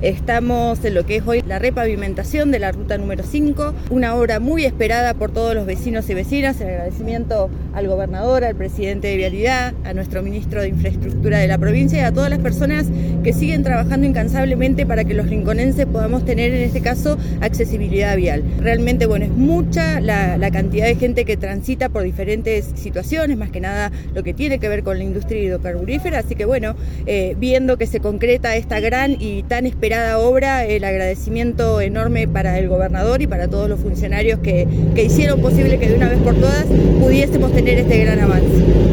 Estamos en lo que es hoy la repavimentación de la ruta número 5, una obra muy esperada por todos los vecinos y vecinas. El agradecimiento al gobernador, al presidente de Vialidad, a nuestro ministro de Infraestructura de la provincia y a todas las personas que siguen trabajando incansablemente para que los rinconenses podamos tener, en este caso, accesibilidad vial. Realmente, bueno, es mucha la cantidad de gente que transita por diferentes situaciones, más que nada lo que tiene que ver con la industria hidrocarburífera, así que bueno, viendo que se concreta esta gran y tan esperada obra, el agradecimiento enorme para el gobernador y para todos los funcionarios que hicieron posible que de una vez por todas pudiésemos tener este gran avance.